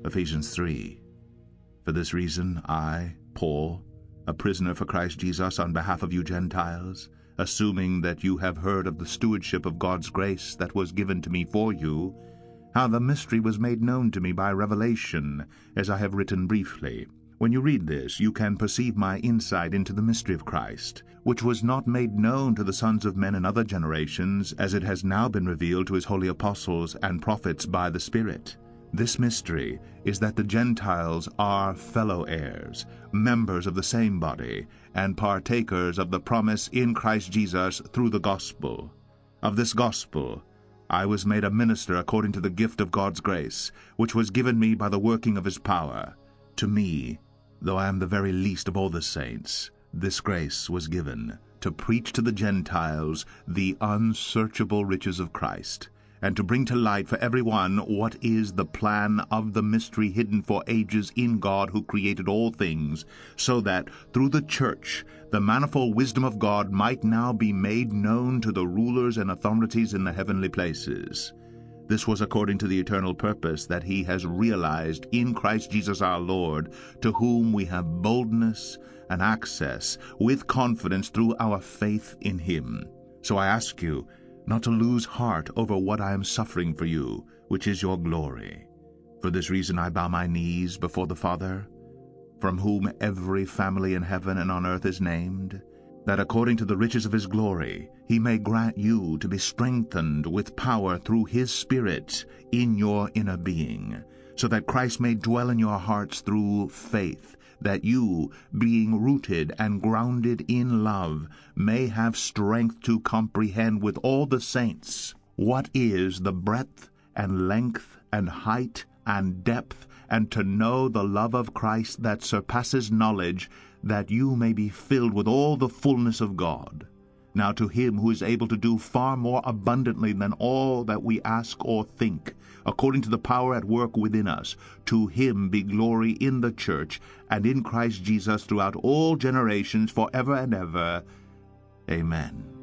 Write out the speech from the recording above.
Ephesians 3. For this reason I, Paul, a prisoner for Christ Jesus on behalf of you Gentiles, assuming that you have heard of the stewardship of God's grace that was given to me for you, how the mystery was made known to me by revelation, as I have written briefly. When you read this, you can perceive my insight into the mystery of Christ, which was not made known to the sons of men in other generations, as it has now been revealed to his holy apostles and prophets by the Spirit. This mystery is that the Gentiles are fellow heirs, members of the same body, and partakers of the promise in Christ Jesus through the gospel. Of this gospel I was made a minister according to the gift of God's grace, which was given me by the working of his power. To me, though I am the very least of all the saints, this grace was given, to preach to the Gentiles the unsearchable riches of Christ, and to bring to light for every one what is the plan of the mystery hidden for ages in God who created all things, so that through the church the manifold wisdom of God might now be made known to the rulers and authorities in the heavenly places. This was according to the eternal purpose that he has realized in Christ Jesus our Lord, to whom we have boldness and access with confidence through our faith in him. So I ask you not to lose heart over what I am suffering for you, which is your glory. For this reason I bow my knees before the Father, from whom every family in heaven and on earth is named, that according to the riches of his glory he may grant you to be strengthened with power through his Spirit in your inner being, so that Christ may dwell in your hearts through faith, that you, being rooted and grounded in love, may have strength to comprehend with all the saints what is the breadth and length and height and depth, and to know the love of Christ that surpasses knowledge, that you may be filled with all the fullness of God. Now to him who is able to do far more abundantly than all that we ask or think, according to the power at work within us, to him be glory in the church and in Christ Jesus throughout all generations, forever and ever. Amen.